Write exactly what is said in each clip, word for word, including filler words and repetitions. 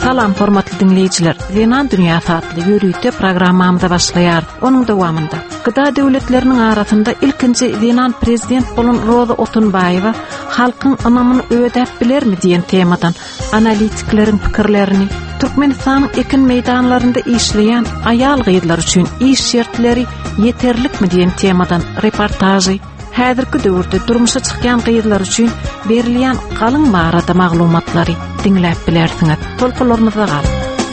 Salam hormatly dinleyijiler. Zenan Dünyasy adly ýörüýte programmamyza başlaýar. Onuň dowamynda Gıda döwletleriniň arasynda ilkinji Zenan prezident bolan Roza Otunbayewa halkyň anamyny ödäp bilermi diýen temadan analitiklerin pikirlerini, Türkmenistanyň ekin meýdanlarynda işleýän aýal gyýdlar üçin iş şertleri ýeterlikmi diýen temadan reportajy, häzirki döwürde durmuşa çykýan gyýdlar üçin berilýän galyň barada maglumatlary dinläp bilersiňiz. Tolkularymyza gal.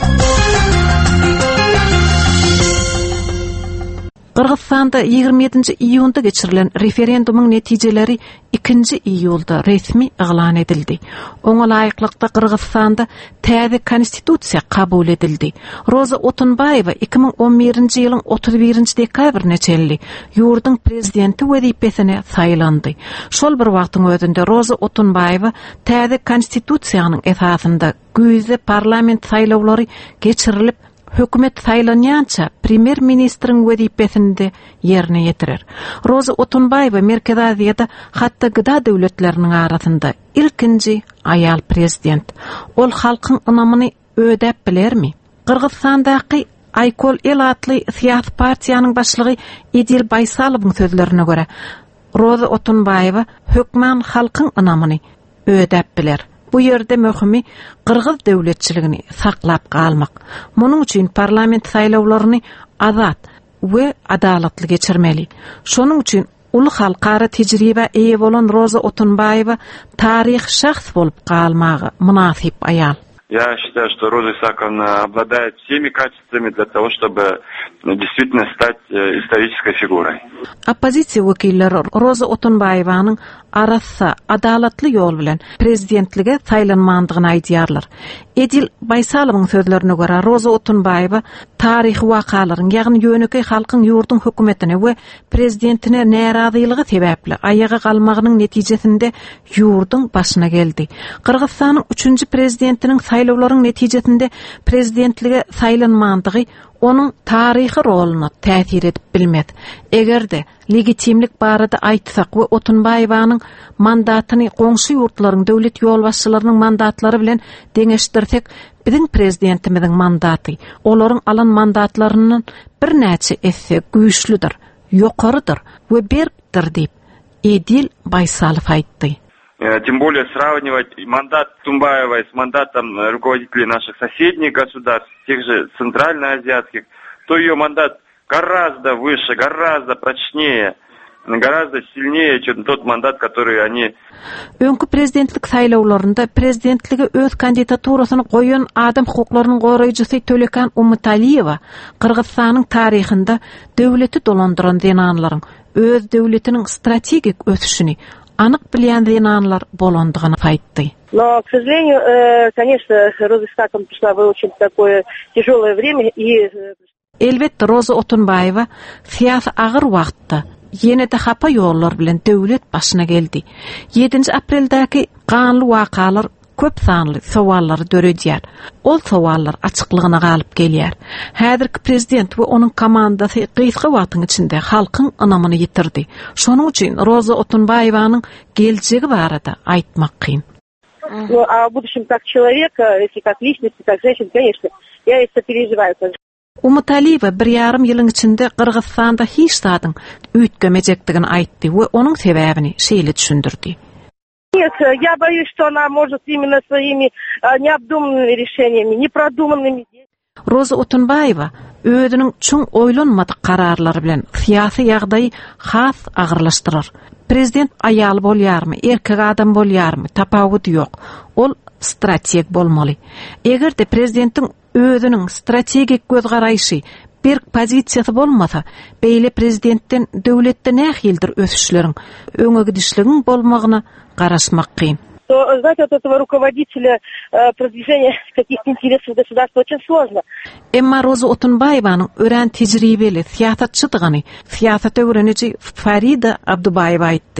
Kırgızstanda ýygrimi ýedinji iýunda geçirilen referendumuň netijeleri ikinji iýulda resmi eglan edildi. Oňa laýyklykda Kırgızstanda täze konstitusiýa kabul edildi. Roza Otunbayewa iki ming on birinji ýylyň otuz birinji dekabryna çelli ýurdun prezidenti wezipesine saýlandy. Şol bir wagtyň özünde Roza Otunbayewa täze konstitusiýanyň esasynda güýze parlament saýlawlary geçirilip hökümet saýlanýança premier ministriň wezipesinde ýerine ýetirer. Roza Otunbayewa Merkez Aziýada hatda gıda döwletleriniň arasynda ilkinji aýal prezident. Ol halkyň ynamyny ödäp bilermi? Kırgızstandaky Aykol El atly siýasy partiýanyň başlygy Edil Baysalowyň sözlerine görä, Roza Otunbayewa hökmen halkyň ynamyny ödäp biler. Bu ýerde möhimi Kırgız döwletçiligini saklap galmak. Munuň üçin parlament saýlawlaryny azat we adalatly geçirmeli. Şonuň üçin uly halkara tejribe eýe bolan Roza Otunbayewa taryh şahs bolup galmagy münasip aýal. Я считаю, что Роза Исааковна обладает всеми качествами для того, чтобы действительно стать исторической фигурой. Оппозиция векilleri Roza Otunbayewanyň arassa adalatly ýol bilen prezidentlige saýlanmandygyny aýdýarlar. Edil Baysalowyň sözlerine görä Roza Otunbayewa taryhy wakalaryň, ýagny ýöneki halkyň ýurdun hökümetine we prezidentine närazylygy sebäpli aýaga galmagynyň netijesinde ýurdun başyna geldi. Kırgızstanyň üçünji prezidentiniň saýlawlaryň netijesinde prezidentlige saýlanmandygy onun tarihi roluna täsir edip bilmedi. Egerde legitimlik barada aýtsak we Otunbayewanyň mandatyny goňşy ýurtlaryň döwlet ýolbaşçylarynyň mandatlary bilen deňeşdirsek, biziň prezidentimiziň mandaty olaryň alan mandatlarynyň bir näçe esse güýçlüdir, ýokarydyr we berkdir diýip Edil Baysalow aýtdy. Тем более сравнивать мандат Тумбаевой с мандатом руководителей наших соседних государств, тех же центральноазиатских, то ее мандат гораздо выше, гораздо прочнее, гораздо сильнее, чем тот мандат, который они... Öňkü prezidentlik saýlawlarynda prezidentligi öz kandidaturasyny goýan adam hukuklarynyň goraýjysy Tölekan Umutaliyewa Kırgızstanyň taryhynda döwleti dolandyran zenanlaryň öz döwletiniň strategik ösüşini anyk bilýän zenanlar bolandygyny aýtdy. Но, к сожалению, конечно, Роза Исааковна пришла в очень такое тяжелое время и... Elbetde Roza Otunbayewa siýasy agyr wagtda ýene-de hapa ýollar bilen döwlet başyna geldi. ýedinji apreldäki ganly wakalar köp sanly sowallary döredýär. Ol sowallar açyklygyna galyp gelýär. Häzirki prezident we onuň komandasy gysga wagtyň içinde halkyň ynamyny ýitirdi. Şonuň üçin Roza Otunbayewanyň geljegi barada aýtmak kyn. Ну, а в будущем как человека, если как личность, как женщина, конечно, я это переживаю. Umutaliyewa bir ýarym ýylyň içinde Kırgızstanda hiç zadyň üýtgemejekdigini aýtdy we onuň sebäbini şeýle düşündirdi. Нет, я боюсь, что она может именно своими необдуманными решениями, непродуманными. Roza Otunbayewa özüniň çuň oýlanmady kararlary bilen siýasy ýagdaýy has agyrlaşdyrar. Prezident aýal bolýarmy, erkek adam bolýarmy, tapawut ýok. Ol strateg bolmaly. Egerde prezidentiň özüniň strategik göz garaýşy, bir pozisiýasy bolmasa, beýle prezidentden döwletde nähildir ösüşleriň, öňe gidişligiň bolmagyna garaşmak kyn. Знаете, от этого руководителя продвижения каких-то интересов государства очень сложно. Emma Roza Otunbayewanyň ören tejribeli siýasatçydygyny siýasat öwreniji Farida Abdubayewa aýtdy.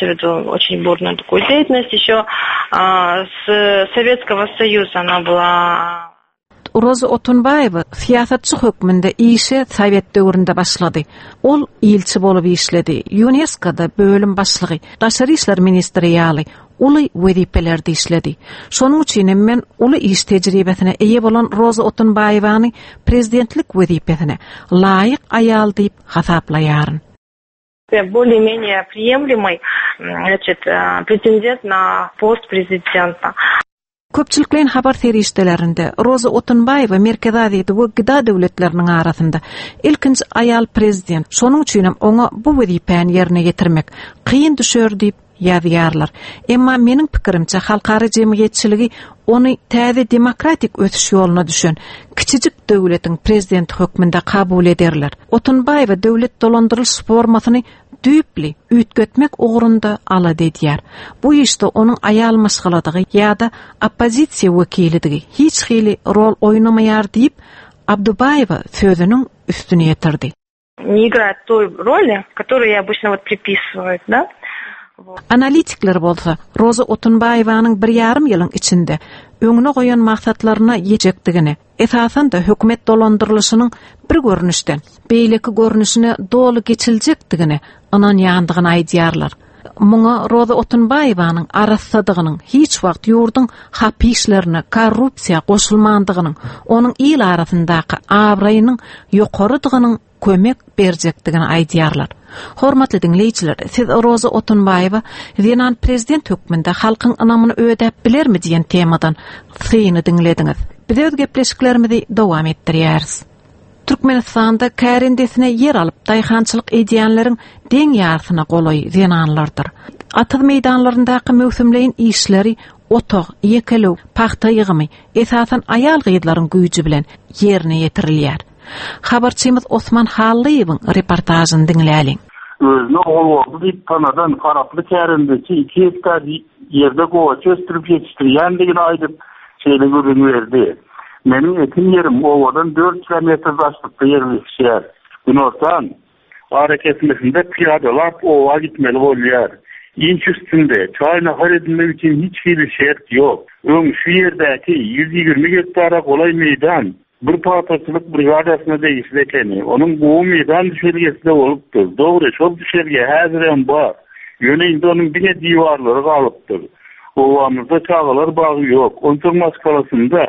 Очень бурную такую деятельность. Еще а, с Советского Союза она была... Roza Otunbayewa siýasatçy hökmünde işe Sovet döwründe başlady. Ol ilçi bolup işledi. UNESCO'da bölüm başlygy, Daşary işler ministri ýaly. uly wezipelerdi işledi. Şonuň üçin men uly iş tejribesine eýe bolan Roza Otunbaýewany prezidentlik wezipesine laýyk ayal diýip hasaplaýaryn. Более-менее приемлемый, значит, претендент на пост президента. Köpçüliklerin habar serişdelerinde Roza Otunbaýewa Merkez Aziýety we Gyda döwletleriniň arasynda ilkinji ayal prezident. Şonuň üçin oňa bu wezipäni ýerine getirmek kıyyn düşer diýip ýazýarlar. Emma meniň pikirimçe halkara jemgyýetçiligi ony täze demokratik ötüş ýoluna düşen kiçijik döwletiň prezidenti hökmünde kabul ederler. Otunbaýewa döwlet dolandyrylş formasyny düýpli üýtgetmek ugrunda ala dedýär. Bu işde onun ayal maşgaladygy ýa-da oppozisiýa wekilidigi hiç hili rol oýnamaýar diýip Abdubaýewa sözüniň üstüne ýetirdi. Не играет той роли, которую обычно вот приписывают, да? Analitikler bolsa, Roza Otunbaýewanyň bir ýarym ýylyň içinde öňüne goýan maksatlaryna ýetekdigini, esasan da hökümet dolandyrylşynyň bir görnüşden beýleki görnüşine dolu geçiljekdigini anan ýandygyny aýdýarlar. Muňa Roza Otunbaýewanyň arassadygynyň hiç wagt ýurduň hapişlerini korrupsiýa goşulmandygynyň, onuň il arasyndaky abraýynyň ýokarydygynyň kömek berjekdigini aýdýarlar. Hormatly dinleýijiler, siz Roza Otunbaýewa Zenan prezident hökmünde halkyň anamyny ödäp bilermi diýen temadan syny dinlediňiz. Biz öz gepleşiklerimizi dowam etdirýäris. Türkmenistanda kärendesine yer alyp daýhançylyk edýänleriň deň ýarsyna golaý Zenanlardyr. Atyz meýdanlaryndaky möhsümleýin işleri otog, ýekelew, paxta ýygymy esasan ayal gyýdlaryň güýji bilen ýerine ýetirilýär. Habarçymyz Osman Hallyýewiň reportażyny dinläliň. Özüne oğul diýip tanadan garaply kärendesi iki hektar ýerde gowa çöstürüp ýetişdirýändigini aýdyp şeýle görünýärdi. Meniň ekin ýerim owadan dört kilometr başlykda ýerleşýär. Günortan hareketlisinde piýadalar owa gitmeli bolýar. İnç üstünde çaýna har edilmek üçin hiç bir şert ýok. Öň şu ýerdäki yüz ýigirme hektara golay meýdan bir paýtaçylyk brigadasyna degişlekeni, onuň bu meýdan düşergesinde bolupdyr. Dogry, şol düşerge häzirem bar. Ýöneýinde onuň bine diýwarlary galypdyr. Owamyzda çağalar bagy ýok. Onçur maskalasynda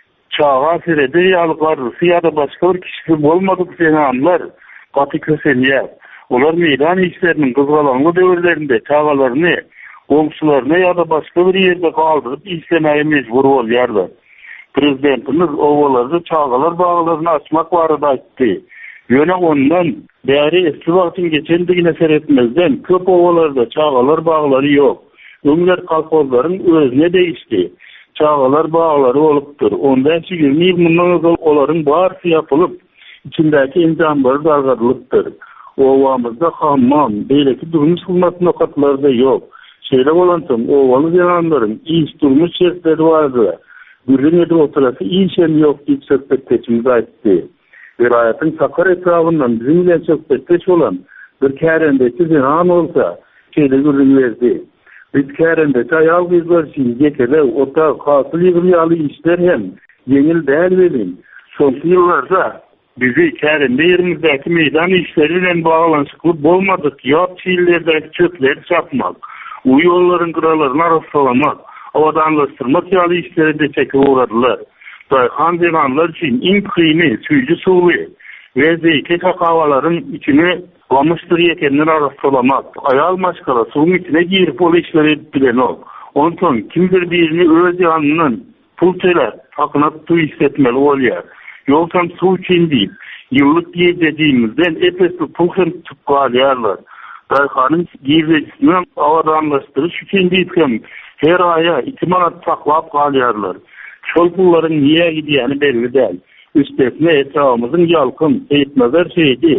çağa serede ýalyklar, ýa-da başga bir kişi bolmadyk senamlar gaty kösenýär. Olar meýdan işleriniň gyzgalanly döwürlerinde çağalaryny goňşularyna ýa-da başga bir ýerde galdyryp işlemäge mejbur bolýarlar. Prezidentimiz owalarda çağalar baglaryny açmak barada aýtdy. Ýöne ondan bäri eski wagtyň geçendigine seretmezden köp owalarda çağalar baglary ýok. Öňler kalkozlaryň özüne değişdi. Çağalar bağları olupdyr. Ondan ýygrimi ýyl mundan öňe olaryň barçy ýapylyp, içindäki enjamlary dargadylypdyr. Owamyzda hammam, beýleki durmuş hizmetine katlarda ýok. Şeýle bolansoň, owaly ýanlaryň iş durmuş şertleri bardy. Birine de oturası işem ýok diýip söhbetçimiz aýtdy. Welaýatyň sakar etrafyndan bizim bilen söhbetdeş bolan bir kärendesi Zenan bolsa, şeýle görünýärdi. Biz kärendesi aýal gyzlar üçin ýekele, ota, hasyl ýygyly işler hem ýeňil däl welin. Şonky ýyllarda bizi kärende ýerimizdäki meýdan işleri bilen baglanşykly bolmadyk, ýat şeýlerdäki çöpleri çapmak, u ýollaryň gyralaryny arasalamak, avadanlaştırmak ýaly işleri de çekip uğradylar. Daýhan Zenanlar üçin iň kıyny süýji suwy we zeyke kakawalaryň içine gamışdyr ekenini arasalamak, ayal maşgala suwun içine girip ol işleri bilen ol. Ondan kimdir birini öz ýanynyň pul töler, hakyna tuý hissetmeli bolýar. Ýolsam suw üçin diýip, ýyllyk ýediğimizden epesli pul hem tutup galýarlar. Daýhanyň girwejisini avadanlaşdyryş üçin diýip hem her aya iki manat saklap galýarlar. Şol pullaryň niýe gidýäni belli däl. Üstesine etrafymyzyň ýalkyn, eýtmezler şeýdi.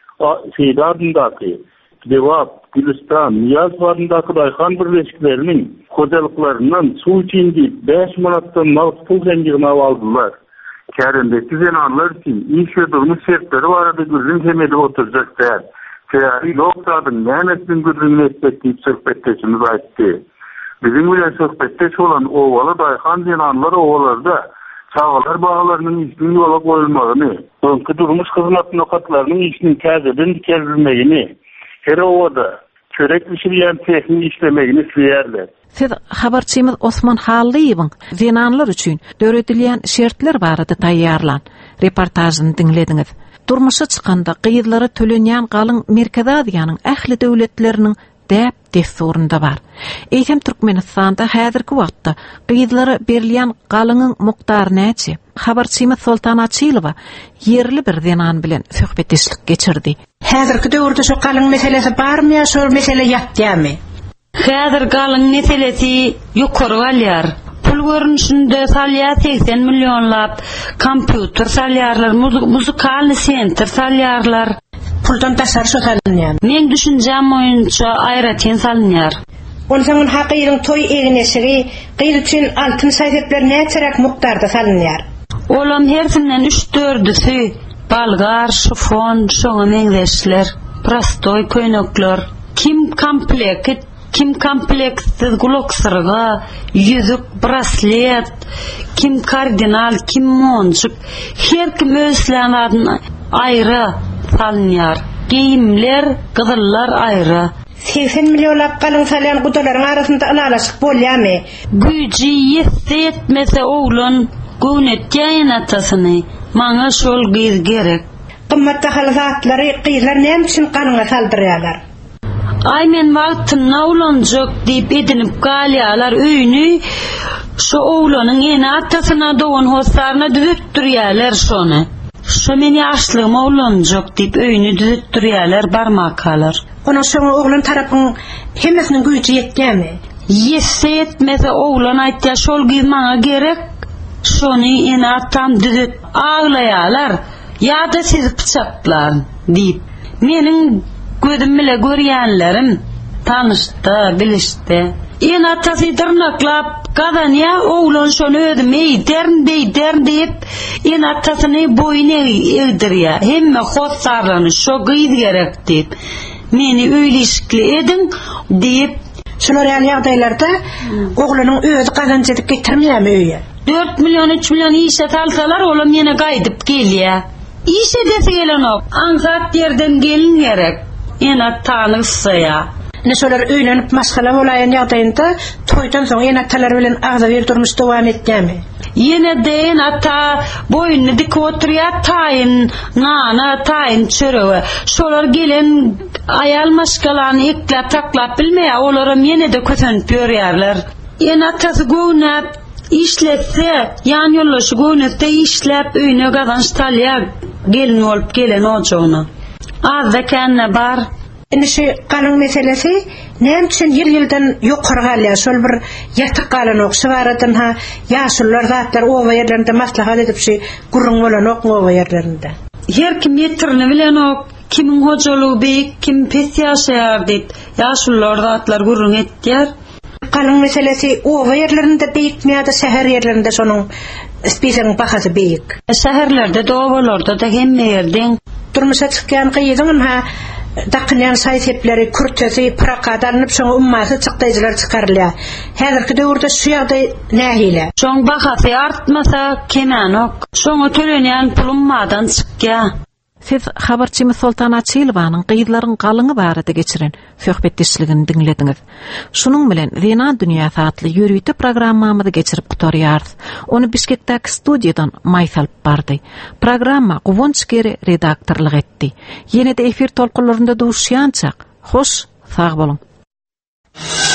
Şeýdi adyndaky Dewap, Gülistan, Niyaz baryndaky daýhan birleşikleriniň hojalyklarynyň suw üçin diýip beş manatdan mal pul zengigini aldylar. Kärendeki Zenanlar üçin iş we durmuş şertleri barada gözün hemedi oturjak däl. Şeýle ýokdadyň nämetden gözün etmek diýip söhbetçimiz aýtdy. Bizim bilen söhbetdeş bolan owaly daýhan Zenanlar owalarda çağalar baglarynyň işini ýola goýulmagyny, öňkü durmuş hyzmat nokatlarynyň işini täzeden dikerilmegini, her owada çörek pişiriyen tehnik işlemegini süýerler. Siz habarçymyz Osman Hallyýewiň Zenanlar üçin döredilýän şertler barada taýýarlan reportajyny dinlediňiz. Durmuşa çykanda gyýdlary tölenýän galyň Merkez Aziýanyň ähli döwletleriniň däp desturunda bar. Eýsem Türkmenistanda häzirki wagtda gyýdlary berilýän galynyň mukdary näçe? Habarçymyz Sultan Açylowa yerli bir Zenan bilen söhbetdeşlik geçirdi. Häzirki döwürde şu galyň meselesi barmy ýa şol mesele ýatdymy? Häzir galyň meselesi ýokary alýar. Pul görünüşinde salýa seksen millionlap kompýuter salýarlar, muzikal sentr salýarlar. Puldan tasar şu salynýar. Men düşünjem boýunça aýratyn salynýar. Ondan hakyryň toy eginesigi, gyýdy üçin altyn saýhepler näçerek mukdarda salynýar. Olam hersinden üç dördüsi balgar, şofon, şoňa meňzeşler, prostoy köýnekler, kim komplekt, kim komplektsiz gulaksyrga, yüzük, braslet, kim kardinal, kim monçuk, her kim özläň adyny aýra salynýar. Giyimler, gyzyllar aýra. seksen millionlap galyň salýan gudalaryň arasynda alalaşyk bolýarmy? Güýji ýetmese oglan göwnetýän atasyny, maňa şol gyz gerek. Gymmatda halyzatlary gyzlar näme üçin ganyňa saldyrýarlar? Ay men wagtyny oglanjak diýip edinip galýarlar öýüni, şu oglanyň ene atasyna dogan hostaryna düzütdirýärler şonu. Şu men ýaşlygym oglanjak diýip öýüni düzütdirýärler barmakalar. Ona şoňa oglan tarapyň hemmesiniň güýji ýetýärmi? Ýetse etmese oglan aýtdy, şol gyz maňa gerek. Şonu ene atam düzüt aglaýarlar. Ýa-da siz pyçaklar diýip. Meniň gözüm bile görýänlerim tanışdy, bilişdi. En atasy dyrnaklap gadan ya oglan şonu ödüm eýdern beýdern diýip en atasyny boýuna egdirýär. Hemme hossarlany şo gyz gerek diýip. Meni öýleşikli edin diýip şolar ýagdaýlarda oglanyň özü gazanç edip getirmeýärmi öýe? dört milyon üç milyon işe salsalar olam ýene gaýdyp gelýär. İşe dese gelenok, aňsat ýerden gelin gerek. Ena tanışsa. Ne şolar öýlenip maşgala bolaýan ýagdaýynda toýdan soň ena talar bilen agza bir durmuş dowam etýärmi? Ýene de ata boýuny dik oturýar taýyn, nana taýyn çörewe. Şolar gelen aýal maşgalany eklep taklap bilmeýär, olaram ýene de kötönüp ýörýärler. Ena atasy göwnäp işletse, ýan ýollaşy göwnäp işlep öýüne gazanç talýar, gelin bolup gelen ojagyna. Azda kenne bar. Indi şu galyň meselesi näme üçin ýyl-ýyldan ýokary galýar? Şol bir ýatyk galan oksy baradan ha ýaşullar zatlar owa ýerlerinde maslahat edip şu gurrun bolan ok owa ýerlerinde. Her kim ýetirini bilen ok, kimiň hojalygy beýik, kim pes ýaşaýar diýip ýaşullar zatlar gurrun etýär. Galyň meselesi owa ýerlerinde beýikmi ýa-da şäher ýerlerinde şonuň spesiň bahasy beýik? Şäherlerde de owalarda da hemme ýerden durmuşa çykýan gyýdyň ha daqynýan saýhepleri, kurtçasy, prakadarnyp şoňa ummasy çykdyjylar çykarylýar. Häzirki döwürde şu ýagdaý nähile? Şoň bahasy artmasa kemenok, şoňa tölenýän pul ummadan çykýar. Siz habarçymyz Sultan Açylowanyň gyýdlaryň galyňy barada geçiren söhbetdeşligini dinlediňiz. Şunuň bilen Zenan dünýäsi atly ýürüýte programmamyzy geçirip gutarýarys. Onu Bişkekdäki studiýadan Maýsal bardy. Programma Gowunç Geri redaktorlyk etdi. Ýene-de efir tolkunlarynda duşýançak. Hoş, sag bolun.